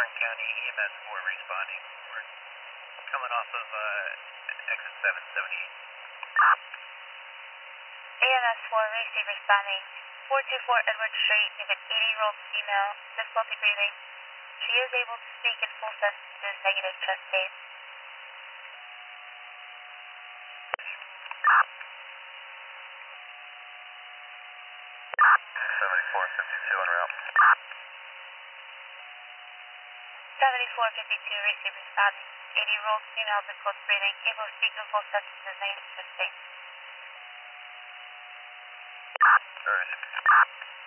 Warren County EMS 4 responding. We're coming off of exit 778. EMS 4 receive responding. 424 Edward Street, you have an 80-year-old female, difficulty breathing. She is able to speak in full sentences, negative chest pain. 7452 en route. 7452 receive responding. 80-year-old female, difficulty breathing, able to speak in full sentences, negative chest pain. Service.